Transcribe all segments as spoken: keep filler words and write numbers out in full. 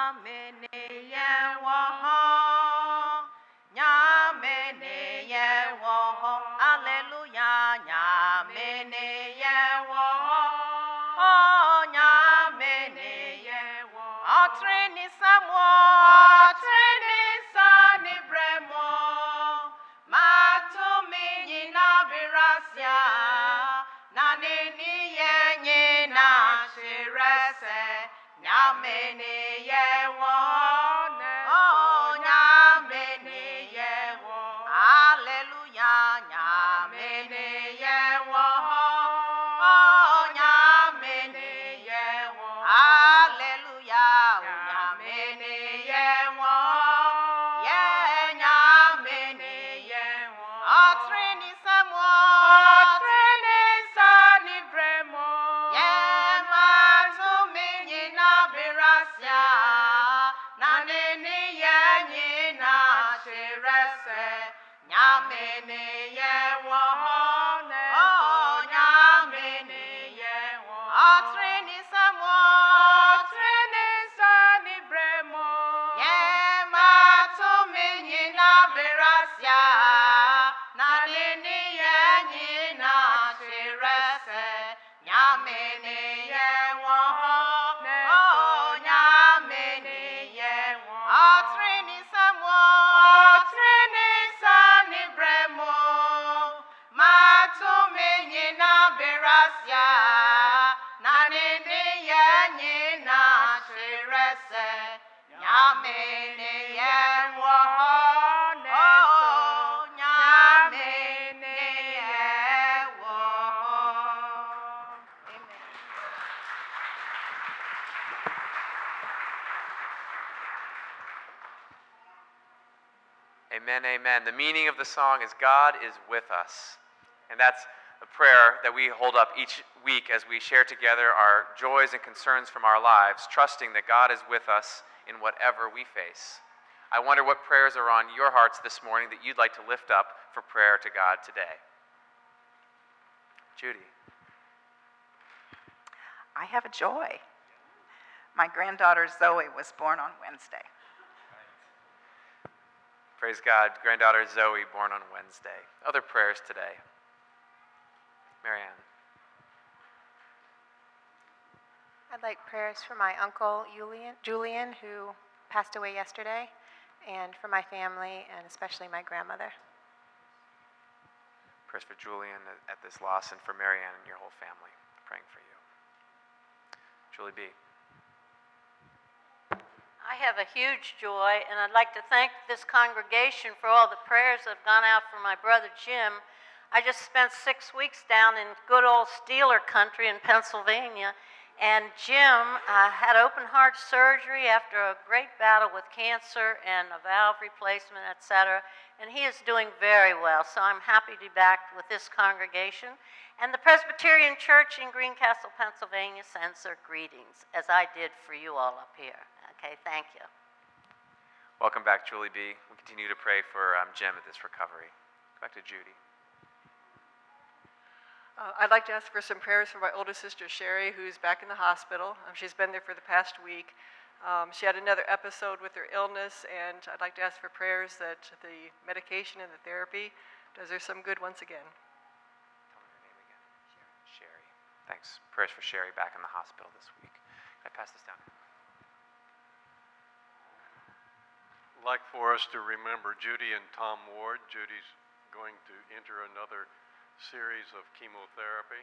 Amen, amen. The meaning of the song is God is with us. And that's a prayer that we hold up each week as we share together our joys and concerns from our lives, trusting that God is with us in whatever we face. I wonder what prayers are on your hearts this morning that you'd like to lift up for prayer to God today. Judy. I have a joy. My granddaughter Zoe was born on Wednesday. Praise God. Granddaughter Zoe, born on Wednesday. Other prayers today. Marianne. I'd like prayers for my uncle Julian, Julian, who passed away yesterday, and for my family, and especially my grandmother. Prayers for Julian at this loss, and for Marianne and your whole family. Praying for you. Julie B. I have a huge joy, and I'd like to thank this congregation for all the prayers that have gone out for my brother Jim. I just spent six weeks down in good old Steeler country in Pennsylvania, and Jim uh, had open heart surgery after a great battle with cancer and a valve replacement, et cetera, and he is doing very well, so I'm happy to be back with this congregation. And the Presbyterian Church in Greencastle, Pennsylvania sends their greetings, as I did for you all up here. Okay, thank you. Welcome back, Julie B. We continue to pray for um, Jim at this recovery. Back to Judy. Uh, I'd like to ask for some prayers for my older sister, Sherry, who's back in the hospital. Um, she's been there for the past week. Um, she had another episode with her illness, and I'd like to ask for prayers that the medication and the therapy does her some good once again. Tell me her name again. Sherry. Sherry. Thanks. Prayers for Sherry back in the hospital this week. Can I pass this down? I'd like for us to remember Judy and Tom Ward. Judy's going to enter another series of chemotherapy.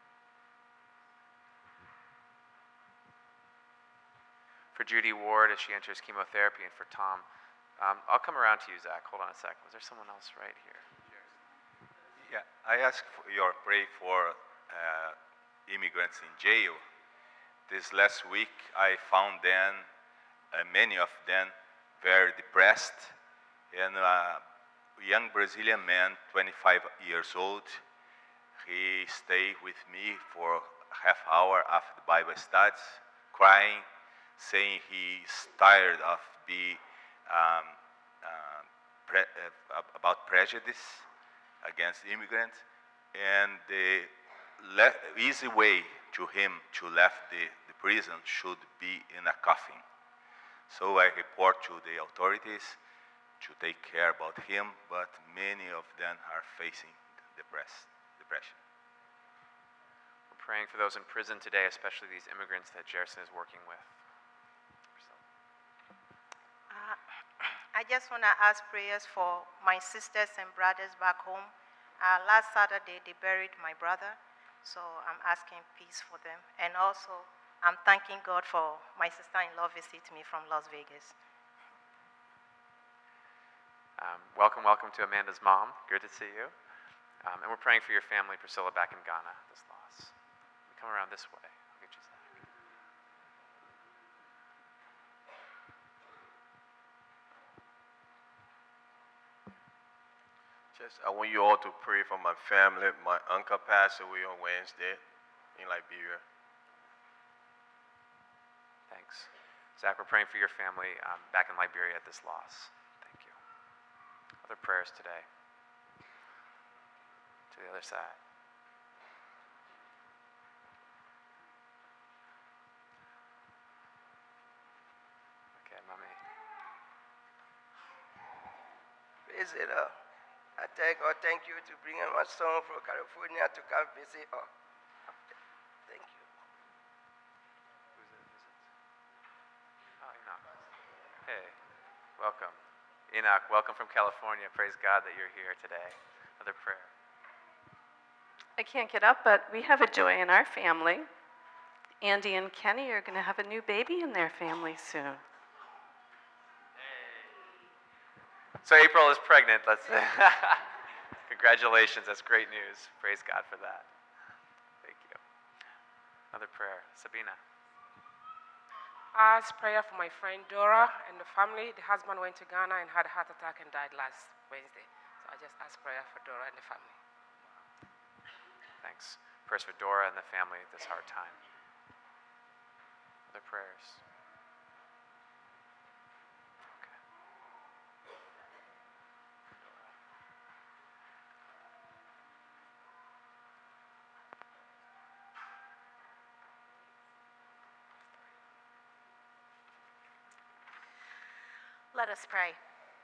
For Judy Ward as she enters chemotherapy, and for Tom. Um, I'll come around to you, Zach. Hold on a second. Was there someone else right here? Yeah, I ask for your pray for uh, immigrants in jail. This last week, I found them, uh, many of them, very depressed, and a young Brazilian man, twenty-five years old, he stayed with me for half hour after the Bible studies, crying, saying he's tired of the um, uh, pre uh, about prejudice against immigrants, and the le easy way to him to leave the, the prison should be in a coffin. So I report to the authorities to take care about him, but many of them are facing depress- depression. We're praying for those in prison today, especially these immigrants that Gerson is working with. Uh, I just want to ask prayers for my sisters and brothers back home. Uh, last Saturday, they buried my brother, so I'm asking peace for them. And also, I'm thanking God for my sister-in-law visit me from Las Vegas. Um, welcome, welcome to Amanda's mom. Good to see you. Um, and we're praying for your family, Priscilla, back in Ghana, this loss. Come around this way. I'll get you Zach. Just, I want you all to pray for my family. My uncle passed away on Wednesday in Liberia. Thanks. Zach, we're praying for your family um, back in Liberia at this loss. Thank you. Other prayers today. To the other side. Okay, mommy. Praise the Lord. I thank God, thank you to bring my son from California to come visit us. Thank you. Who's it? Who's it? Oh, Enoch. Hey, welcome. Enoch, welcome from California. Praise God that you're here today. Another prayer. I can't get up, but we have a joy in our family. Andy and Kenny are going to have a new baby in their family soon. So April is pregnant. Let's Congratulations. That's great news. Praise God for that. Thank you. Another prayer. Sabina. I ask prayer for my friend Dora and the family. The husband went to Ghana and had a heart attack and died last Wednesday. So I just ask prayer for Dora and the family. Thanks. Prayers for Dora and the family at this hard time. Other prayers. Okay. Let us pray.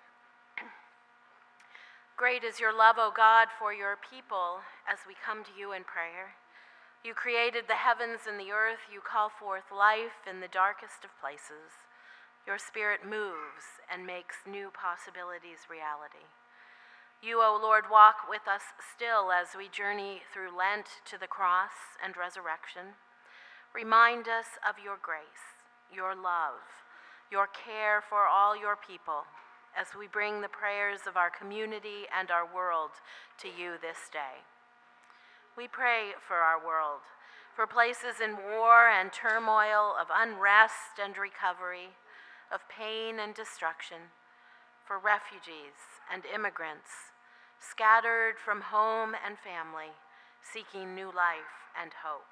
Great is your love, O God, for your people as we come to you in prayer. You created the heavens and the earth. You call forth life in the darkest of places. Your spirit moves and makes new possibilities reality. You, O Lord, walk with us still as we journey through Lent to the cross and resurrection. Remind us of your grace, your love, your care for all your people, as we bring the prayers of our community and our world to you this day. We pray for our world, for places in war and turmoil, of unrest and recovery, of pain and destruction, for refugees and immigrants, scattered from home and family, seeking new life and hope.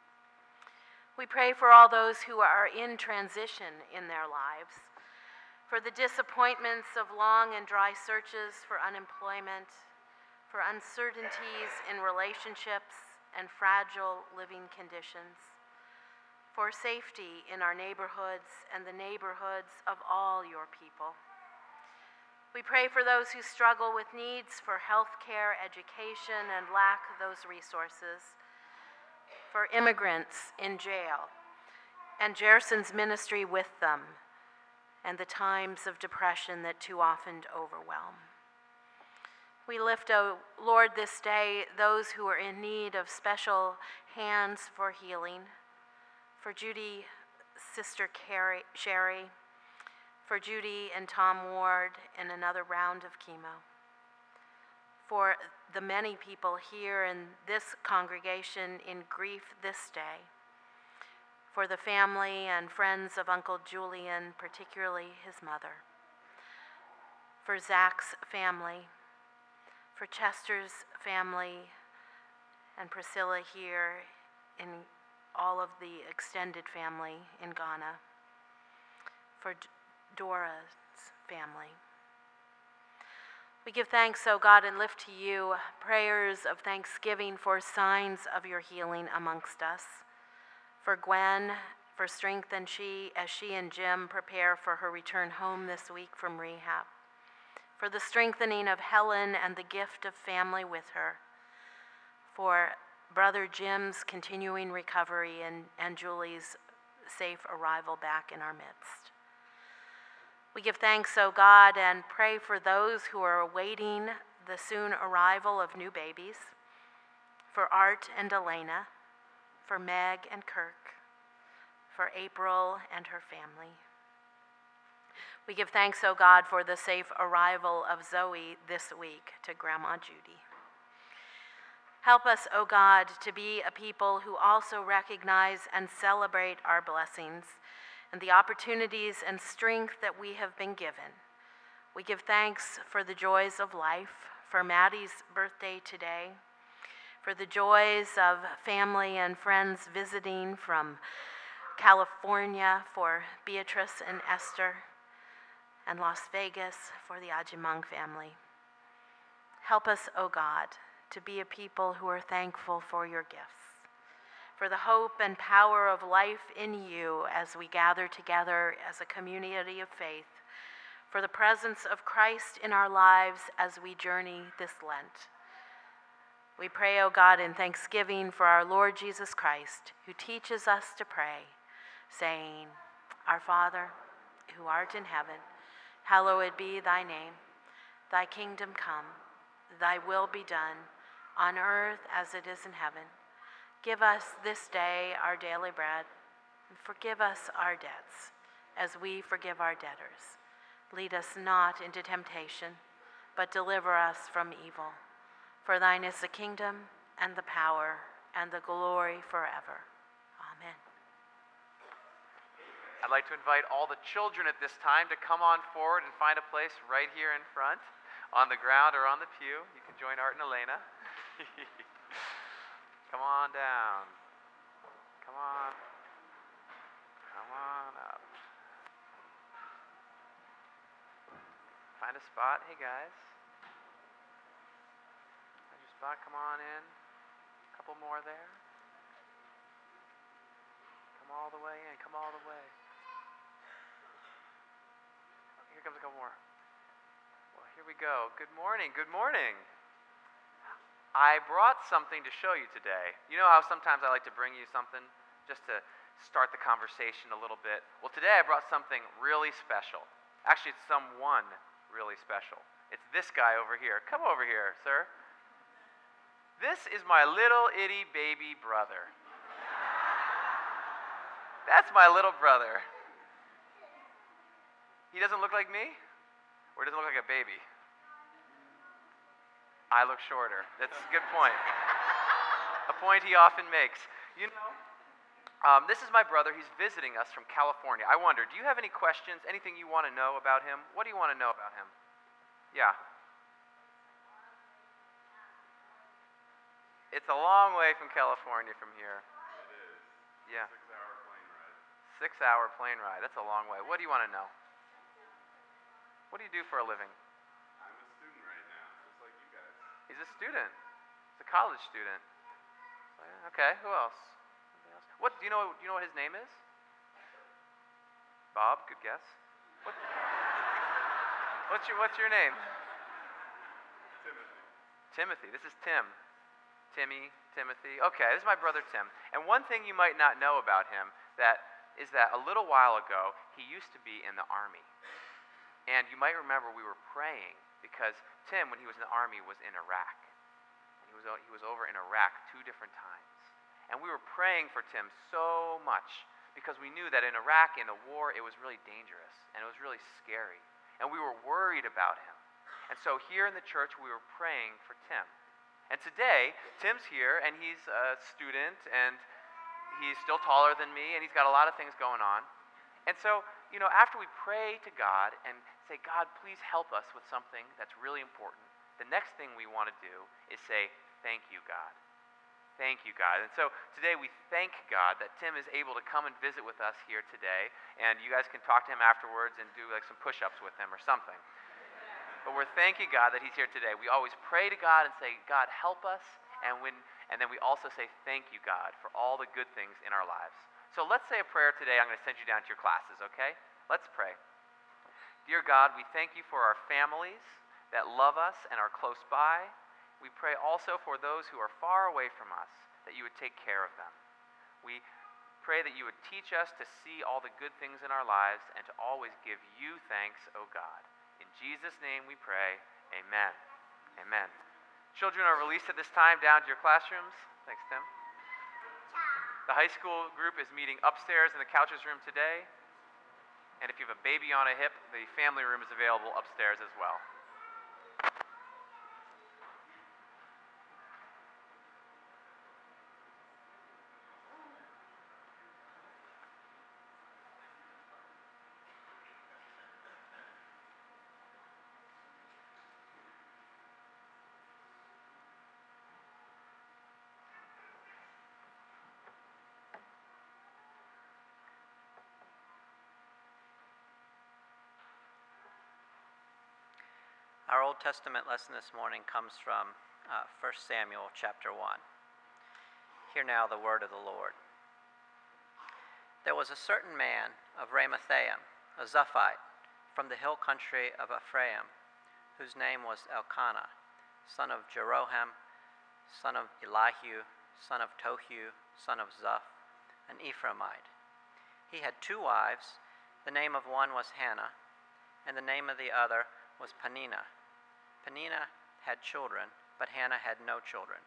We pray for all those who are in transition in their lives, for the disappointments of long and dry searches for unemployment, for uncertainties in relationships and fragile living conditions, for safety in our neighborhoods and the neighborhoods of all your people. We pray for those who struggle with needs for health care, education, and lack those resources, for immigrants in jail, and Gerson's ministry with them, and the times of depression that too often overwhelm. We lift, O Lord, this day those who are in need of special hands for healing, for Judy, Sister Carrie, Sherry, for Judy and Tom Ward in another round of chemo, for the many people here in this congregation in grief this day, for the family and friends of Uncle Julian, particularly his mother, for Zach's family, for Chester's family, and Priscilla here, in all of the extended family in Ghana, for D- Dora's family. We give thanks, O God, and lift to you prayers of thanksgiving for signs of your healing amongst us. For Gwen, for strength and she as she and Jim prepare for her return home this week from rehab. For the strengthening of Helen and the gift of family with her. For Brother Jim's continuing recovery and, and Julie's safe arrival back in our midst. We give thanks, O God, and pray for those who are awaiting the soon arrival of new babies, for Art and Elena, for Meg and Kirk, for April and her family. We give thanks, O God, for the safe arrival of Zoe this week to Grandma Judy. Help us, O God, to be a people who also recognize and celebrate our blessings and the opportunities and strength that we have been given. We give thanks for the joys of life, for Maddie's birthday today, for the joys of family and friends visiting from California, for Beatrice and Esther, and Las Vegas for the Ajimang family. Help us, O God, to be a people who are thankful for your gifts, for the hope and power of life in you as we gather together as a community of faith, for the presence of Christ in our lives as we journey this Lent. We pray, O God, in thanksgiving for our Lord Jesus Christ, who teaches us to pray, saying, Our Father, who art in heaven, hallowed be thy name. Thy kingdom come, thy will be done, on earth as it is in heaven. Give us this day our daily bread, and forgive us our debts, as we forgive our debtors. Lead us not into temptation, but deliver us from evil. For thine is the kingdom, and the power, and the glory forever. Amen. I'd like to invite all the children at this time to come on forward and find a place right here in front, on the ground or on the pew. You can join Art and Elena. Come on down. Come on. Come on up. Find a spot. Hey, guys. Find your spot. Come on in. A couple more there. Come all the way in. Come all the way. Here comes a couple more. Well, here we go. Good morning. Good morning. I brought something to show you today. You know how sometimes I like to bring you something just to start the conversation a little bit? Well, today I brought something really special. Actually, it's someone really special. It's this guy over here. Come over here, sir. This is my little itty baby brother. That's my little brother. He doesn't look like me? Or he doesn't look like a baby? I look shorter. That's a good point. A point he often makes. You know, um, this is my brother. He's visiting us from California. I wonder, do you have any questions, anything you want to know about him? What do you want to know about him? Yeah. It's a long way from California from here. It is. Yeah. Six-hour plane ride. Six-hour plane ride. That's a long way. What do you want to know? What do you do for a living? I'm a student right now, just like you guys. He's a student. He's a college student. Oh, yeah. Okay. Who else? Something else? What do you know? Do you know what his name is? Bob. Good guess. What? What's your What's your name? Timothy. Timothy. This is Tim. Timmy. Timothy. Okay. This is my brother Tim. And one thing you might not know about him that is that a little while ago he used to be in the army. And you might remember we were praying because Tim, when he was in the army, was in Iraq. And he was, he was over in Iraq two different times. And we were praying for Tim so much because we knew that in Iraq, in the war, it was really dangerous and it was really scary. And we were worried about him. And so here in the church, we were praying for Tim. And today, Tim's here and he's a student and he's still taller than me and he's got a lot of things going on. And so, you know, after we pray to God and say, God, please help us with something that's really important, the next thing we want to do is say, thank you, God. Thank you, God. And so today we thank God that Tim is able to come and visit with us here today. And you guys can talk to him afterwards and do like some push-ups with him or something. But we're thanking God that he's here today. We always pray to God and say, God, help us. And when and then we also say, thank you, God, for all the good things in our lives. So let's say a prayer today. I'm going to send you down to your classes, okay? Let's pray. Dear God, we thank you for our families that love us and are close by. We pray also for those who are far away from us, that you would take care of them. We pray that you would teach us to see all the good things in our lives and to always give you thanks, O God. In Jesus' name we pray, amen. Amen. Children are released at this time down to your classrooms. Thanks, Tim. The high school group is meeting upstairs in the couches room today. And if you have a baby on a hip, the family room is available upstairs as well. Our Old Testament lesson this morning comes from uh, First Samuel chapter one. Hear now the word of the Lord. There was a certain man of Ramathaim, a Zuphite, from the hill country of Ephraim, whose name was Elkanah, son of Jeroham, son of Elihu, son of Tohu, son of Zuph, an Ephraimite. He had two wives. The name of one was Hannah, and the name of the other was Peninnah. Peninnah had children, but Hannah had no children.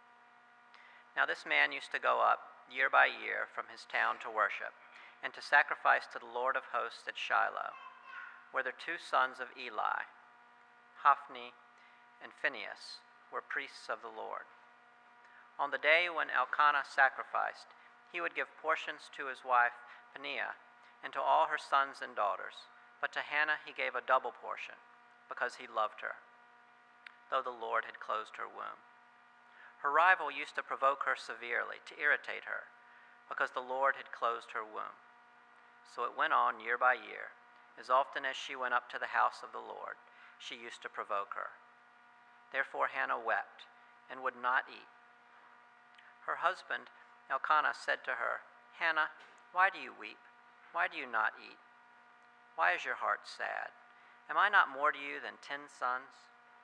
Now this man used to go up year by year from his town to worship, and to sacrifice to the Lord of hosts at Shiloh, where the two sons of Eli, Hophni and Phinehas, were priests of the Lord. On the day when Elkanah sacrificed, he would give portions to his wife Peninnah and to all her sons and daughters, but to Hannah he gave a double portion, because he loved her, though the Lord had closed her womb. Her rival used to provoke her severely, to irritate her, because the Lord had closed her womb. So it went on year by year. As often as she went up to the house of the Lord, she used to provoke her. Therefore Hannah wept, and would not eat. Her husband Elkanah said to her, Hannah, why do you weep? Why do you not eat? Why is your heart sad? Am I not more to you than ten sons?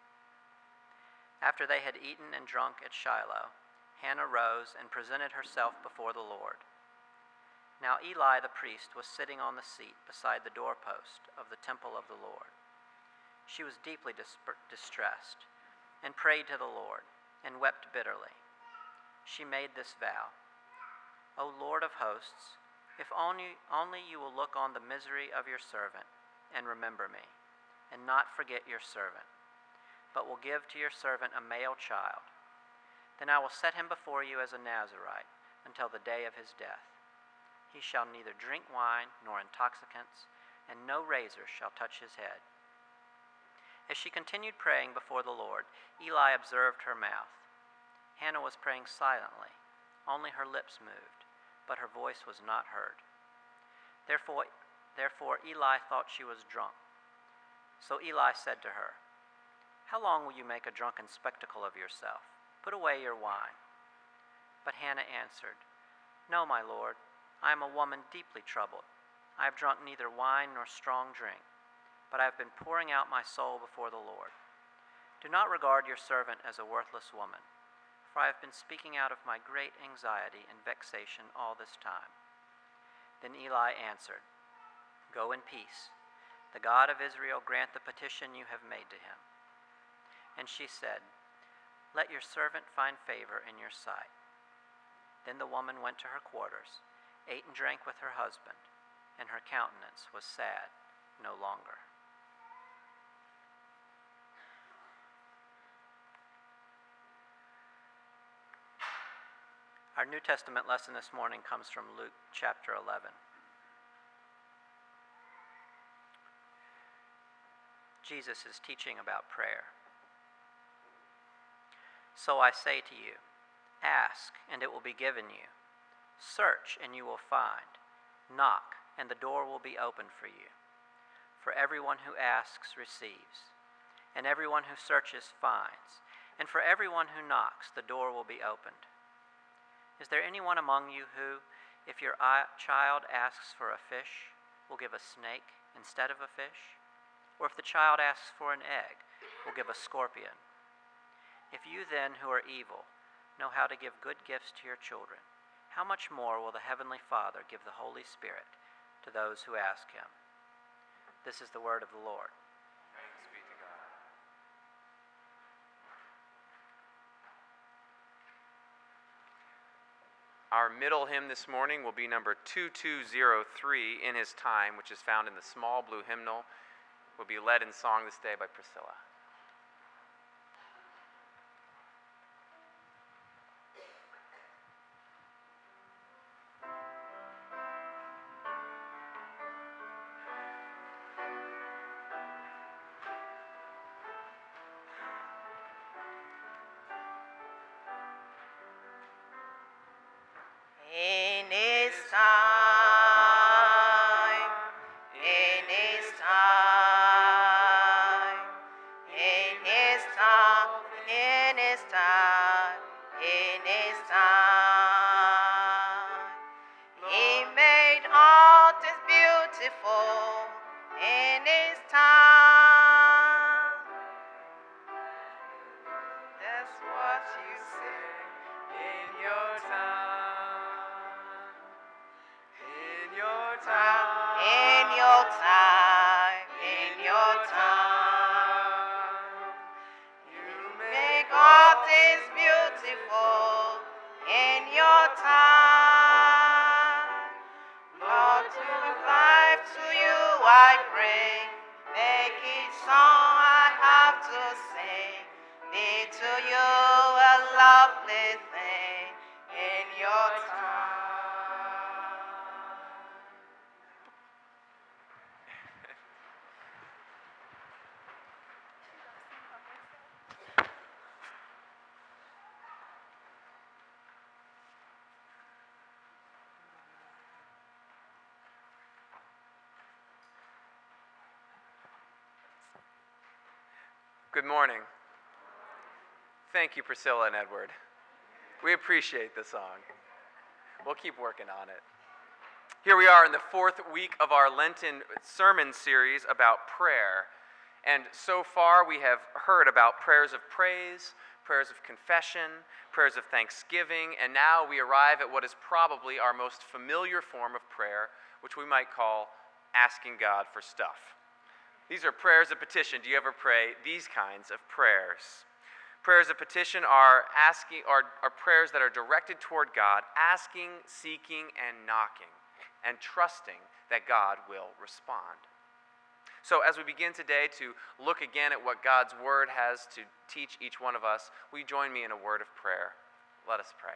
After they had eaten and drunk at Shiloh, Hannah rose and presented herself before the Lord. Now Eli the priest was sitting on the seat beside the doorpost of the temple of the Lord. She was deeply dis- distressed and prayed to the Lord and wept bitterly. She made this vow, O Lord of hosts, if only, only you will look on the misery of your servant and remember me, and not forget your servant, but will give to your servant a male child. Then I will set him before you as a Nazirite until the day of his death. He shall neither drink wine nor intoxicants, and no razor shall touch his head. As she continued praying before the Lord, Eli observed her mouth. Hannah was praying silently. Only her lips moved, but her voice was not heard. Therefore, therefore Eli thought she was drunk. So Eli said to her, How long will you make a drunken spectacle of yourself? Put away your wine. But Hannah answered, No, my lord, I am a woman deeply troubled. I have drunk neither wine nor strong drink, but I have been pouring out my soul before the Lord. Do not regard your servant as a worthless woman, for I have been speaking out of my great anxiety and vexation all this time. Then Eli answered, Go in peace. The God of Israel grant the petition you have made to him. And she said, Let your servant find favor in your sight. Then the woman went to her quarters, ate and drank with her husband, and her countenance was sad no longer. Our New Testament lesson this morning comes from Luke chapter eleven. Jesus is teaching about prayer. So I say to you, ask, and it will be given you. Search, and you will find. Knock, and the door will be opened for you. For everyone who asks receives, and everyone who searches finds, and for everyone who knocks the door will be opened. Is there anyone among you who, If your eye- child asks for a fish, we'll give a snake instead of a fish. Or if the child asks for an egg, we'll give a scorpion. If you then, who are evil, know how to give good gifts to your children, how much more will the Heavenly Father give the Holy Spirit to those who ask Him? This is the word of the Lord. Thanks be to God. Our middle hymn this morning will be number two two zero three, In His Time, which is found in the small blue hymnal. Will be led in song this day by Priscilla. In His time, in His time, in His time, in His time, in His time. He made all things beautiful in His time. That's what you say in your time. In your time. In your time. In your time. You make all things beautiful in your time. Lord, to life to you I bring. Make each song I have to sing be to you a lovely thing in your time. Good morning. Thank you, Priscilla and Edward. We appreciate the song. We'll keep working on it. Here we are in the fourth week of our Lenten sermon series about prayer. And so far we have heard about prayers of praise, prayers of confession, prayers of thanksgiving, and now we arrive at what is probably our most familiar form of prayer, which we might call asking God for stuff. These are prayers of petition. Do you ever pray these kinds of prayers? Prayers of petition are asking are, are prayers that are directed toward God, asking, seeking, and knocking, and trusting that God will respond. So as we begin today to look again at what God's Word has to teach each one of us, will you join me in a word of prayer? Let us pray.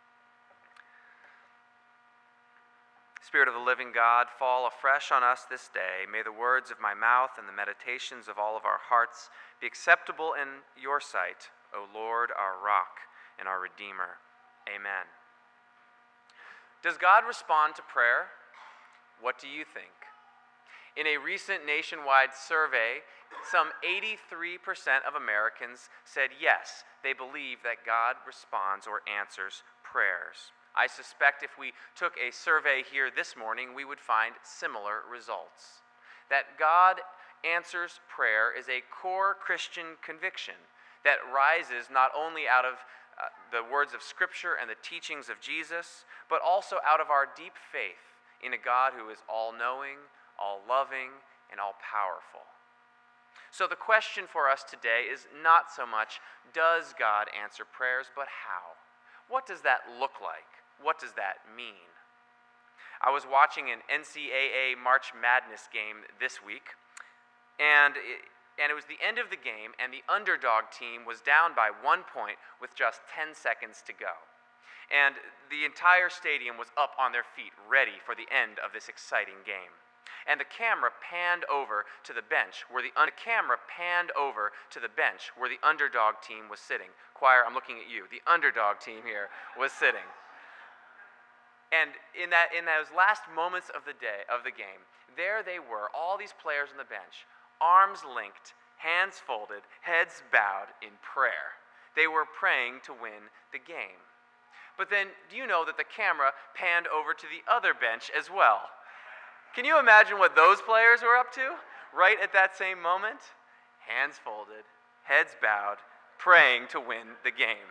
Spirit of the living God, fall afresh on us this day. May the words of my mouth and the meditations of all of our hearts be acceptable in your sight, O Lord, our rock and our Redeemer. Amen. Does God respond to prayer? What do you think? In a recent nationwide survey, some eighty-three percent of Americans said yes, they believe that God responds or answers prayers. I suspect if we took a survey here this morning, we would find similar results. That God answers prayer is a core Christian conviction that rises not only out of uh, the words of Scripture and the teachings of Jesus, but also out of our deep faith in a God who is all-knowing, all-loving, and all-powerful. So the question for us today is not so much, does God answer prayers, but how? What does that look like? What does that mean? I was watching an N C double A March Madness game this week, and it, and it was the end of the game, and the underdog team was down by one point with just ten seconds to go. And the entire stadium was up on their feet, ready for the end of this exciting game. And the camera panned over to the bench where the un- camera panned over to the bench where the underdog team was sitting. Choir, I'm looking at you. The underdog team here was sitting. And in that in those last moments of the day of the game, there they were, all these players on the bench, arms linked, hands folded, heads bowed in prayer. They were praying to win the game. But then, do you know that the camera panned over to the other bench as well? Can you imagine what those players were up to right at that same moment? Hands folded, heads bowed, praying to win the game.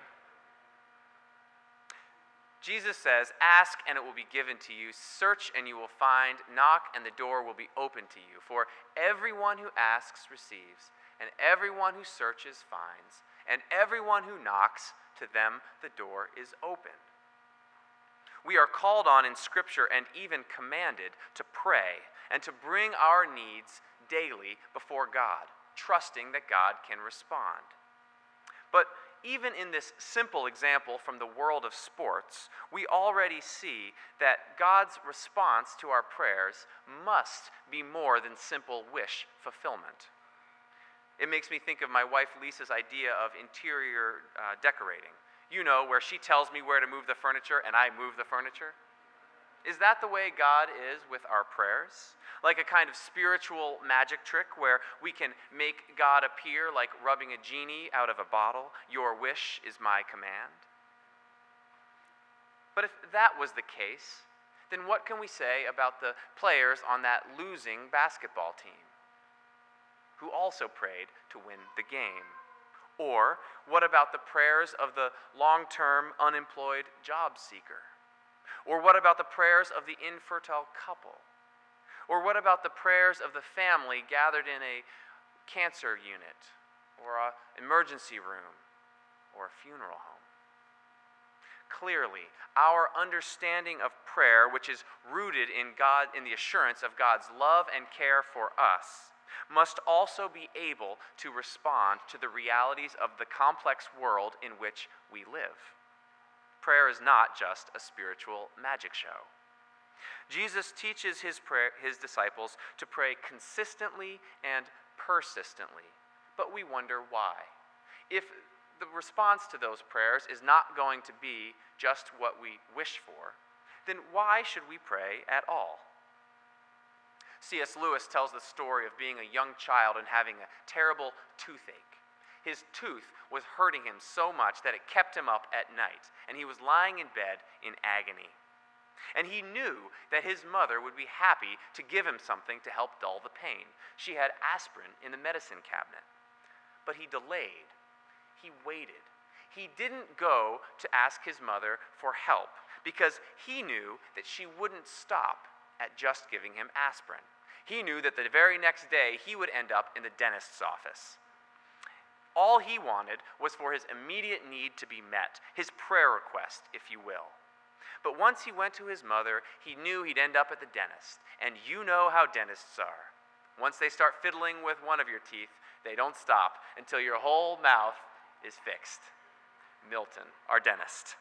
Jesus says, "Ask and it will be given to you. Search and you will find. Knock and the door will be opened to you. For everyone who asks receives, and everyone who searches finds, and everyone who knocks, to them the door is open." We are called on in Scripture and even commanded to pray and to bring our needs daily before God, trusting that God can respond. But even in this simple example from the world of sports, we already see that God's response to our prayers must be more than simple wish fulfillment. It makes me think of my wife Lisa's idea of interior uh, decorating. You know, where she tells me where to move the furniture and I move the furniture. Is that the way God is with our prayers? Like a kind of spiritual magic trick where we can make God appear like rubbing a genie out of a bottle? Your wish is my command. But if that was the case, then what can we say about the players on that losing basketball team who also prayed to win the game? Or what about the prayers of the long-term unemployed job seeker? Or what about the prayers of the infertile couple? Or what about the prayers of the family gathered in a cancer unit, or an emergency room, or a funeral home? Clearly, our understanding of prayer, which is rooted in God, in the assurance of God's love and care for us, must also be able to respond to the realities of the complex world in which we live. Prayer is not just a spiritual magic show. Jesus teaches his, prayer, his disciples to pray consistently and persistently, but we wonder why. If the response to those prayers is not going to be just what we wish for, then why should we pray at all? C S Lewis tells the story of being a young child and having a terrible toothache. His tooth was hurting him so much that it kept him up at night, and he was lying in bed in agony. And he knew that his mother would be happy to give him something to help dull the pain. She had aspirin in the medicine cabinet. But he delayed. He waited. He didn't go to ask his mother for help because he knew that she wouldn't stop at just giving him aspirin. He knew that the very next day he would end up in the dentist's office. All he wanted was for his immediate need to be met, his prayer request, if you will. But once he went to his mother, he knew he'd end up at the dentist. And you know how dentists are. Once they start fiddling with one of your teeth, they don't stop until your whole mouth is fixed. Milton, our dentist.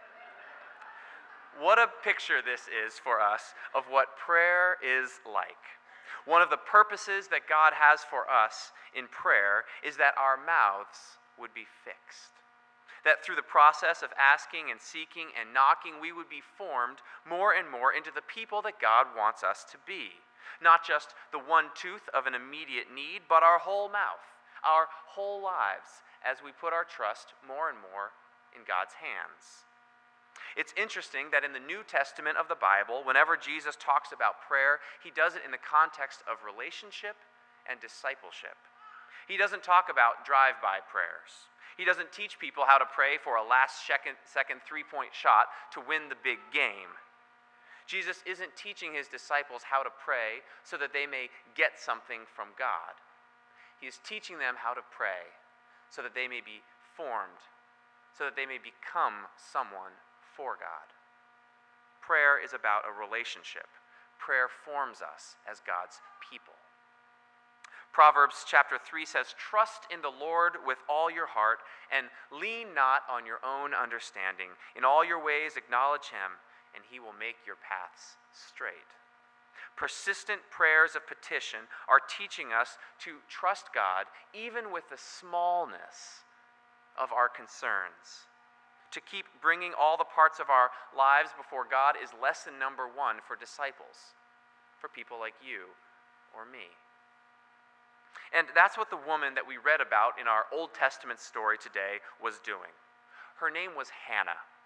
What a picture this is for us of what prayer is like. One of the purposes that God has for us in prayer is that our mouths would be fixed. That through the process of asking and seeking and knocking, we would be formed more and more into the people that God wants us to be. Not just the one tooth of an immediate need, but our whole mouth, our whole lives, as we put our trust more and more in God's hands. It's interesting that in the New Testament of the Bible, whenever Jesus talks about prayer, he does it in the context of relationship and discipleship. He doesn't talk about drive-by prayers. He doesn't teach people how to pray for a last second, second three-point shot to win the big game. Jesus isn't teaching his disciples how to pray so that they may get something from God. He is teaching them how to pray so that they may be formed, so that they may become someone for God. Prayer is about a relationship. Prayer forms us as God's people. Proverbs chapter three says, "Trust in the Lord with all your heart and lean not on your own understanding. In all your ways acknowledge him, and he will make your paths straight." Persistent prayers of petition are teaching us to trust God even with the smallness of our concerns. To keep bringing all the parts of our lives before God is lesson number one for disciples, for people like you or me. And that's what the woman that we read about in our Old Testament story today was doing. Her name was Hannah,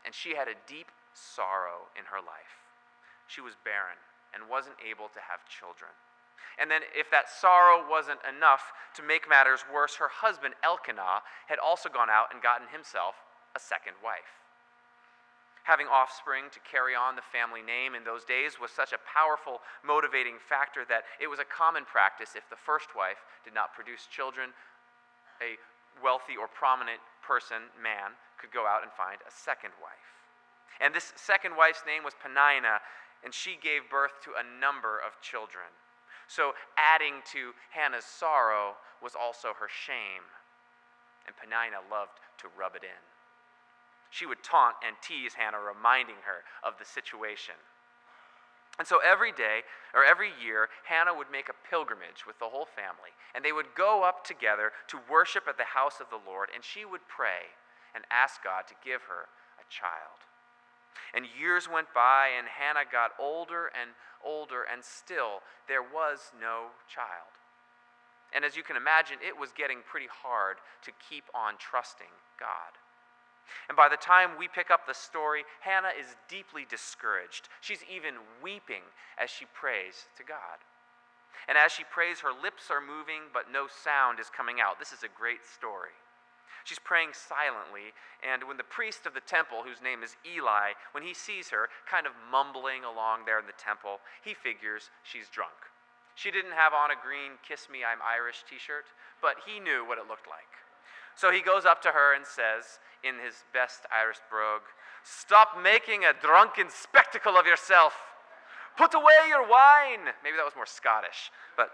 and she had a deep sorrow in her life. She was barren and wasn't able to have children. And then if that sorrow wasn't enough to make matters worse, her husband Elkanah had also gone out and gotten himself a second wife. Having offspring to carry on the family name in those days was such a powerful motivating factor that it was a common practice if the first wife did not produce children, a wealthy or prominent person, man, could go out and find a second wife. And this second wife's name was Peninnah, and she gave birth to a number of children. So adding to Hannah's sorrow was also her shame, and Peninnah loved to rub it in. She would taunt and tease Hannah, reminding her of the situation. And so every day, or every year, Hannah would make a pilgrimage with the whole family, and they would go up together to worship at the house of the Lord, and she would pray and ask God to give her a child. And years went by, and Hannah got older and older, and still there was no child. And as you can imagine, it was getting pretty hard to keep on trusting God. And by the time we pick up the story, Hannah is deeply discouraged. She's even weeping as she prays to God. And as she prays, her lips are moving, but no sound is coming out. This is a great story. She's praying silently, and when the priest of the temple, whose name is Eli, when he sees her kind of mumbling along there in the temple, he figures she's drunk. She didn't have on a green "Kiss Me, I'm Irish" t-shirt, but he knew what it looked like. So he goes up to her and says, in his best Irish brogue, "Stop making a drunken spectacle of yourself. Put away your wine." Maybe that was more Scottish, but...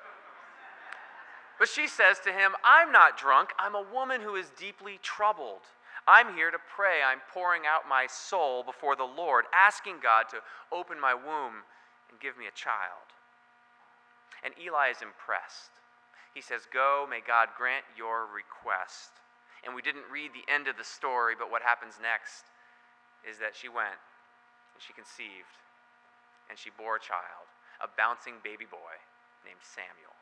But she says to him, "I'm not drunk. I'm a woman who is deeply troubled. I'm here to pray. I'm pouring out my soul before the Lord, asking God to open my womb and give me a child." And Eli is impressed. He says, "Go, may God grant your request." And we didn't read the end of the story, but what happens next is that she went and she conceived and she bore a child, a bouncing baby boy named Samuel.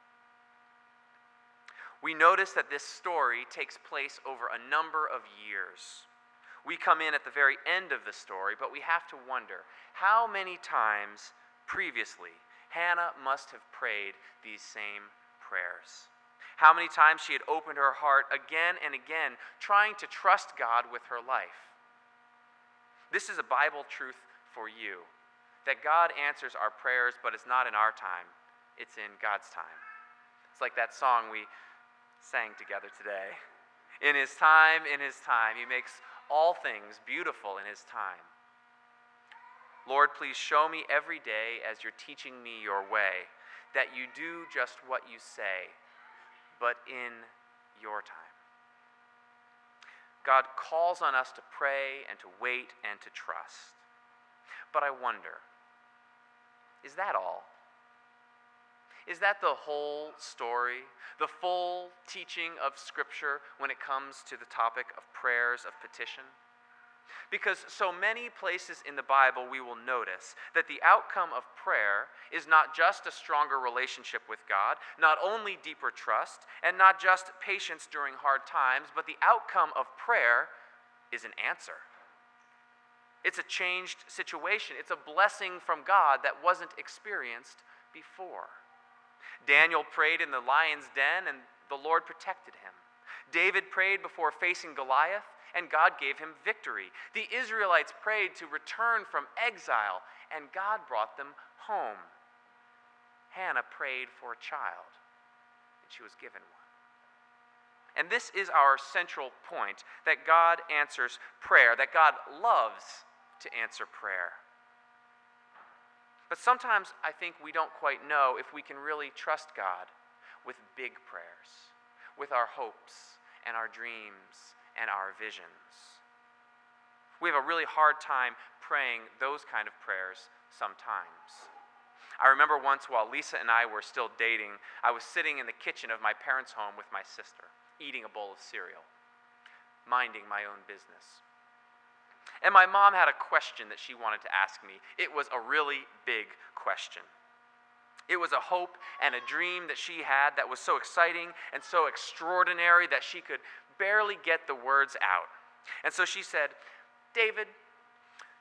We notice that this story takes place over a number of years. We come in at the very end of the story, but we have to wonder how many times previously Hannah must have prayed these same prayers. How many times she had opened her heart again and again, trying to trust God with her life. This is a Bible truth for you, that God answers our prayers, but it's not in our time, it's in God's time. It's like that song we sang together today. In his time, in his time, he makes all things beautiful in his time. Lord, please show me every day as you're teaching me your way that you do just what you say, but in your time. God calls on us to pray and to wait and to trust. But I wonder, is that all? Is that the whole story, the full teaching of Scripture when it comes to the topic of prayers of petition? Because so many places in the Bible we will notice that the outcome of prayer is not just a stronger relationship with God, not only deeper trust, and not just patience during hard times, but the outcome of prayer is an answer. It's a changed situation. It's a blessing from God that wasn't experienced before. Daniel prayed in the lion's den, and the Lord protected him. David prayed before facing Goliath, and God gave him victory. The Israelites prayed to return from exile, and God brought them home. Hannah prayed for a child, and she was given one. And this is our central point, that God answers prayer, that God loves to answer prayer. But sometimes I think we don't quite know if we can really trust God with big prayers, with our hopes and our dreams and our visions. We have a really hard time praying those kind of prayers sometimes. I remember once while Lisa and I were still dating, I was sitting in the kitchen of my parents' home with my sister, eating a bowl of cereal, minding my own business. And my mom had a question that she wanted to ask me. It was a really big question. It was a hope and a dream that she had that was so exciting and so extraordinary that she could barely get the words out. And so she said, "David,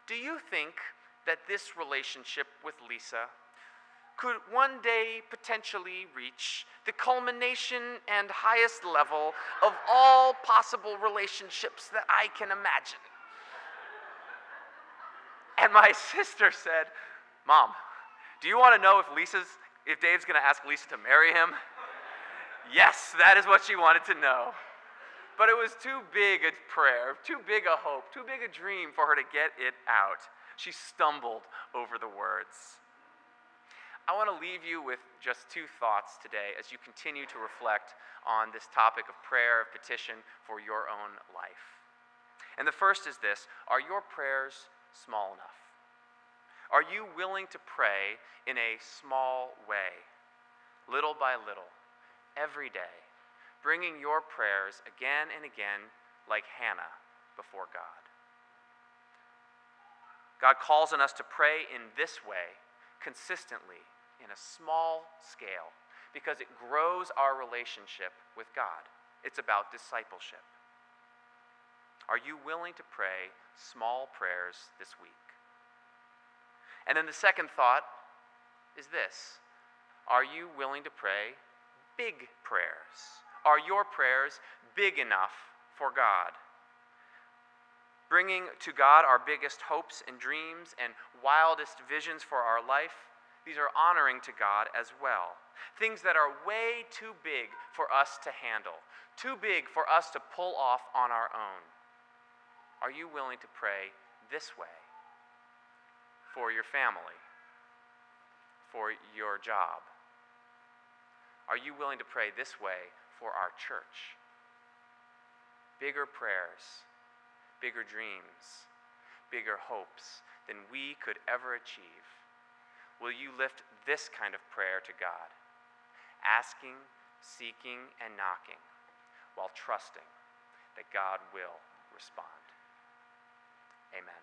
do you think that this relationship with Lisa could one day potentially reach the culmination and highest level of all possible relationships that I can imagine? And my sister said, Mom, do you want to know if Lisa's, if Dave's going to ask Lisa to marry him? Yes, that is what she wanted to know. But it was too big a prayer, too big a hope, too big a dream for her to get it out. She stumbled over the words. I want to leave you with just two thoughts today as you continue to reflect on this topic of prayer, of petition for your own life. And the first is this: are your prayers small enough? Are you willing to pray in a small way, little by little, every day, bringing your prayers again and again like Hannah before God? God calls on us to pray in this way, consistently, in a small scale, because it grows our relationship with God. It's about discipleship. Are you willing to pray small prayers this week? And then the second thought is this: are you willing to pray big prayers? Are your prayers big enough for God? Bringing to God our biggest hopes and dreams and wildest visions for our life, these are honoring to God as well. Things that are way too big for us to handle, too big for us to pull off on our own. Are you willing to pray this way for your family, for your job? Are you willing to pray this way for our church? Bigger prayers, bigger dreams, bigger hopes than we could ever achieve. Will you lift this kind of prayer to God, asking, seeking, and knocking, while trusting that God will respond? Amen.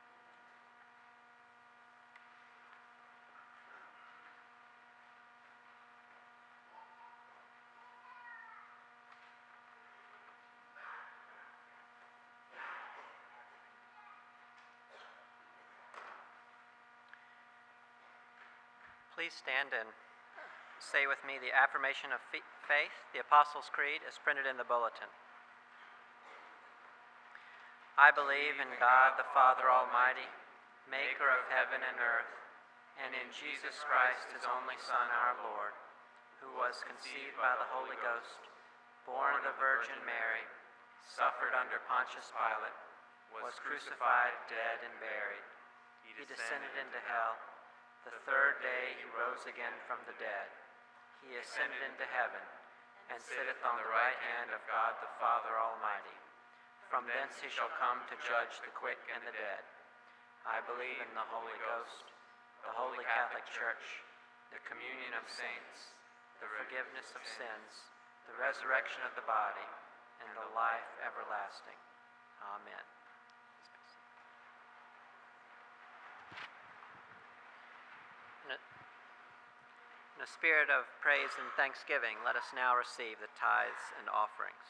Please stand and say with me the affirmation of faith, the Apostles' Creed, as printed in the bulletin. I believe in God the Father Almighty, maker of heaven and earth, and in Jesus Christ, his only Son, our Lord, who was conceived by the Holy Ghost, born of the Virgin Mary, suffered under Pontius Pilate, was crucified, dead, and buried. He descended into hell. The third day he rose again from the dead. He ascended into heaven, and sitteth on the right hand of God the Father Almighty. From thence he shall come to judge the quick and the dead. I believe in the Holy Ghost, the Holy Catholic Church, the communion of saints, the forgiveness of sins, the resurrection of the body, and the life everlasting. Amen. In a spirit of praise and thanksgiving, let us now receive the tithes and offerings.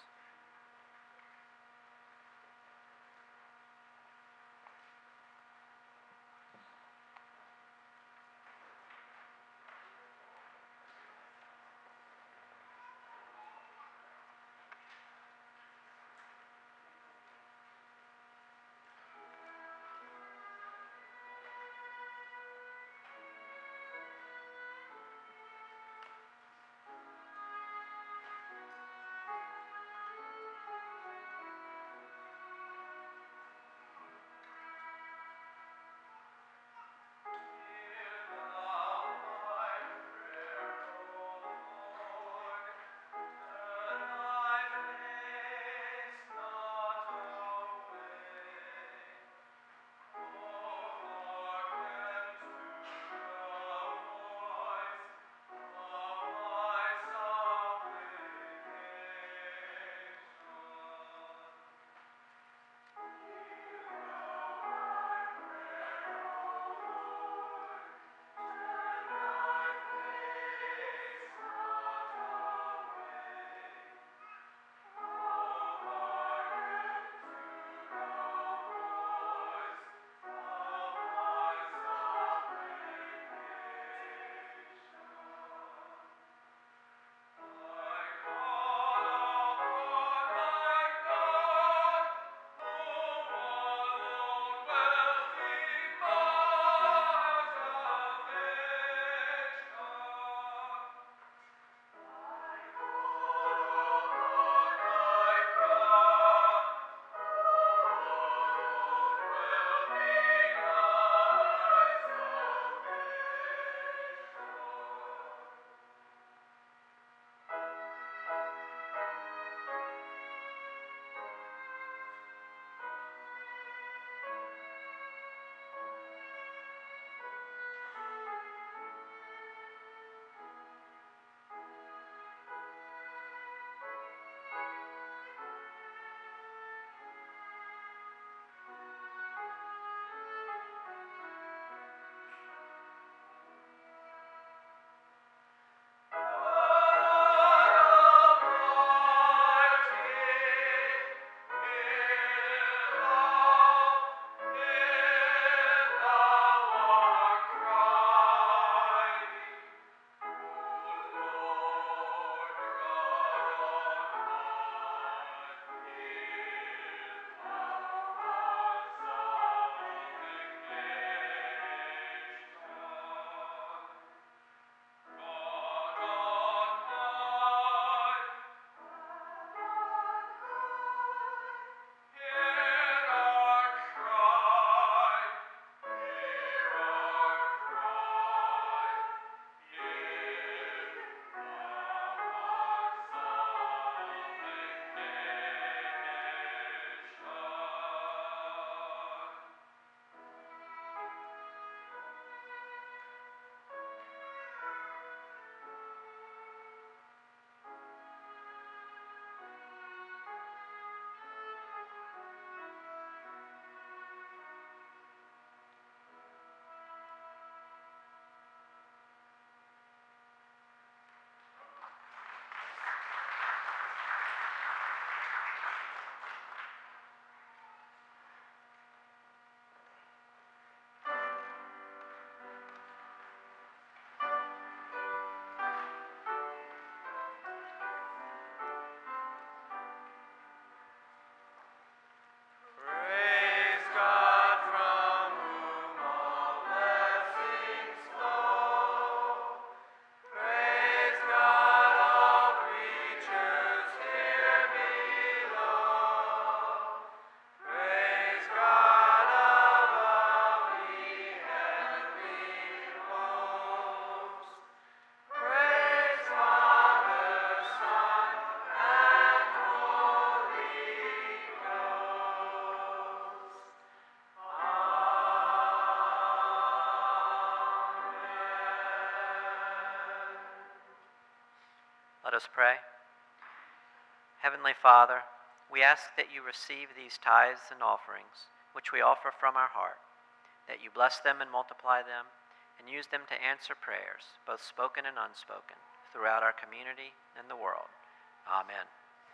Let us pray. Heavenly Father, we ask that you receive these tithes and offerings, which we offer from our heart, that you bless them and multiply them, and use them to answer prayers, both spoken and unspoken, throughout our community and the world. Amen.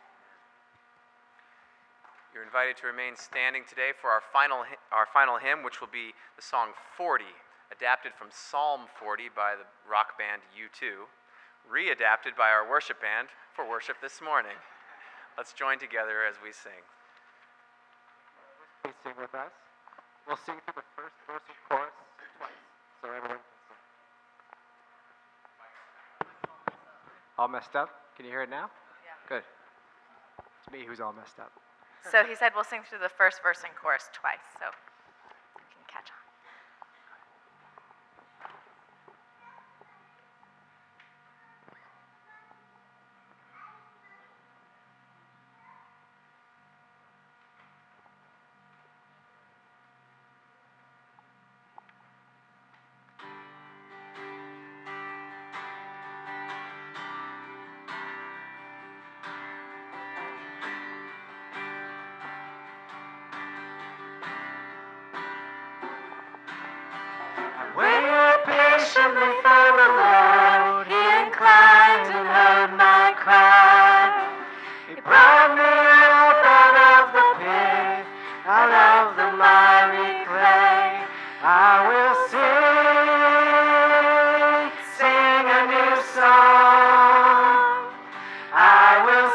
You're invited to remain standing today for our final, our final hymn, which will be the song forty, adapted from Psalm forty by the rock band U two, readapted by our worship band for worship this morning. Let's join together as we sing. Please sing with us. We'll sing through the first verse and chorus twice, so everyone can sing. All messed up? Can you hear it now? Yeah. Good. It's me who's all messed up. So he said we'll sing through the first verse and chorus twice, so you can catch on. Waited patiently for the Lord, He inclined and heard my cry. He brought me up out of the pit, out of the miry clay. I will sing, sing a new song. I will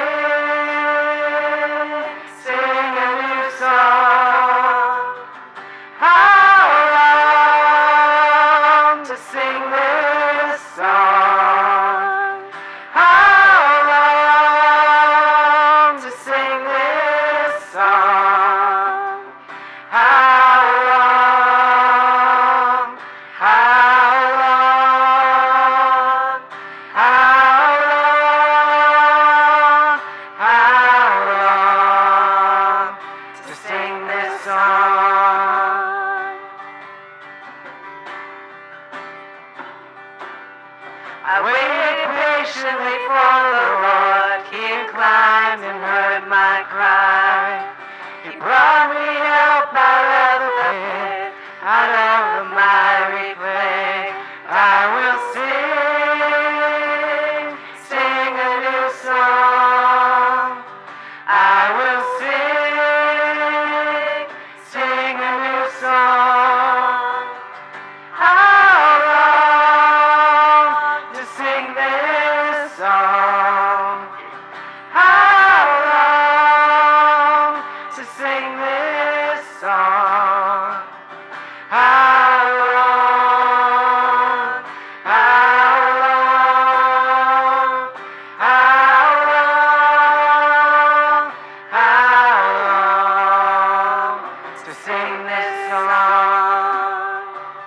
sing, sing a new song. How long to sing this song? How long to sing this song? How long? How long? How long? How long to sing this song? I waited patiently for the Lord. He inclined and heard my cry. He brought me up out of the pit, out of the miry clay. I will sing, sing a new song. I will sing, sing a new song. How long to sing this song? How long to sing this song? How long? How long? How long? How long to sing this song?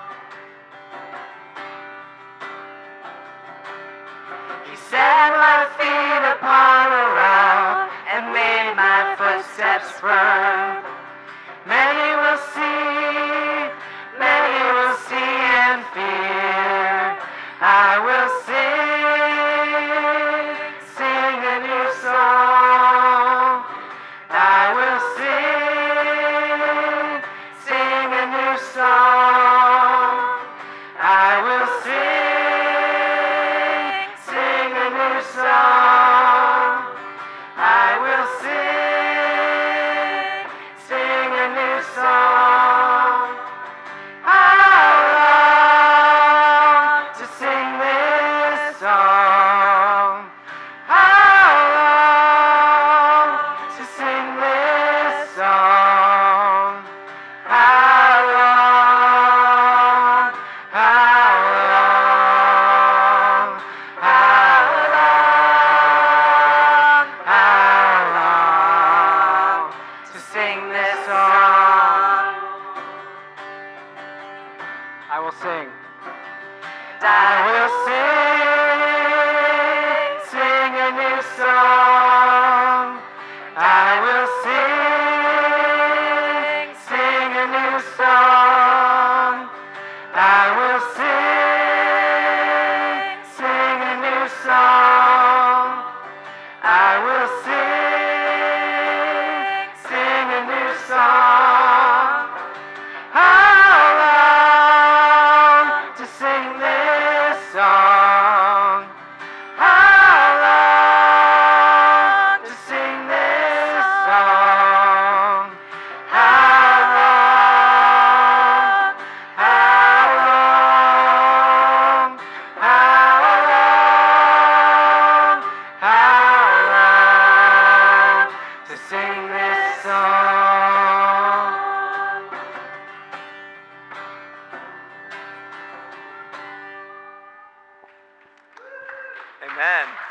He set my feet upon a rock and made my footsteps firm. Many will see, many will see and fear. I will sing, sing a new song. I will sing, sing a new song. I will sing, sing a new song. I will sing, sing a new song. How long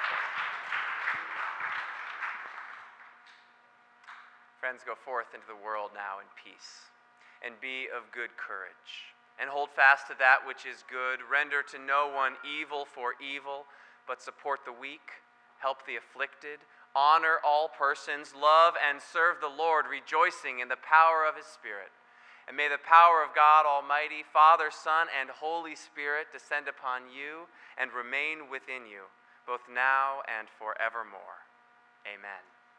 Friends, go forth into the world now in peace, and be of good courage, and hold fast to that which is good. Render to no one evil for evil, but support the weak, help the afflicted, honor all persons, love and serve the Lord, rejoicing in the power of his Spirit. And may the power of God Almighty, Father, Son, and Holy Spirit descend upon you and remain within you, both now and forevermore. Amen.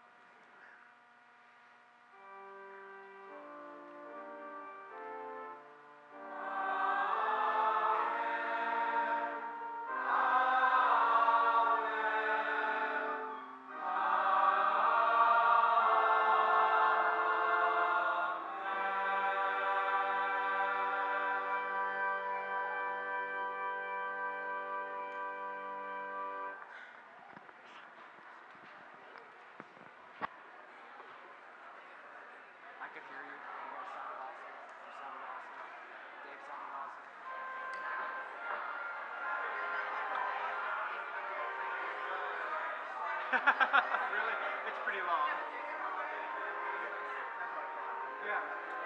I could hear you. You guys sounded awesome. You sounded awesome. Dave sounded awesome. Really? It's pretty long. Yeah.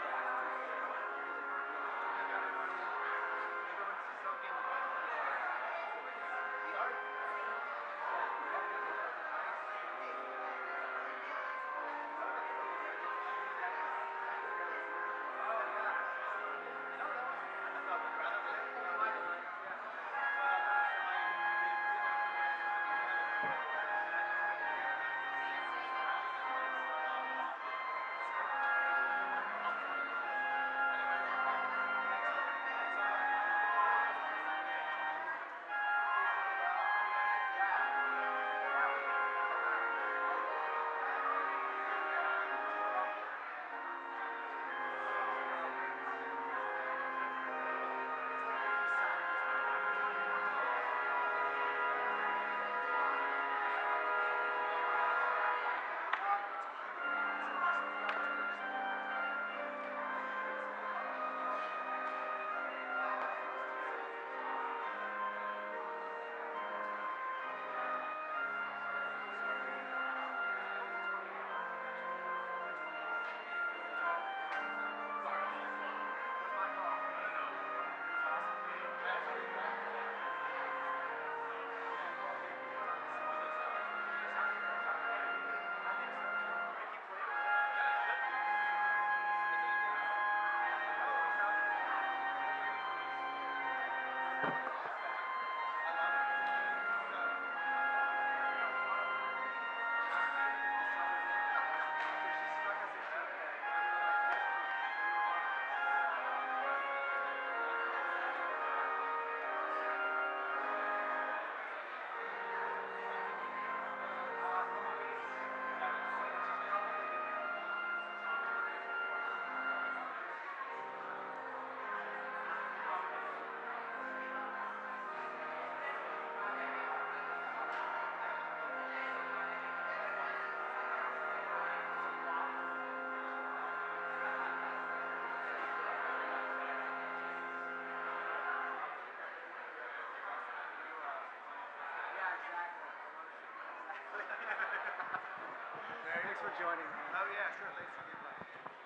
Thanks for joining me. Oh, yeah, sure. Thanks for the invite.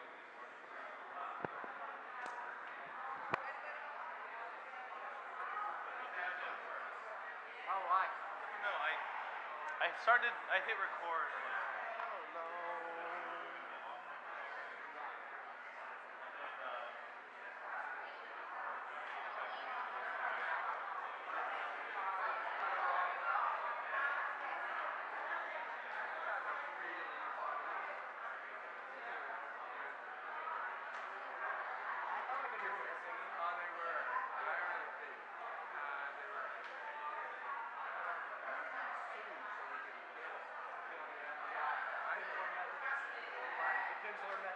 Oh, why? No, I I started, I hit record. Oh, no. Kids learn that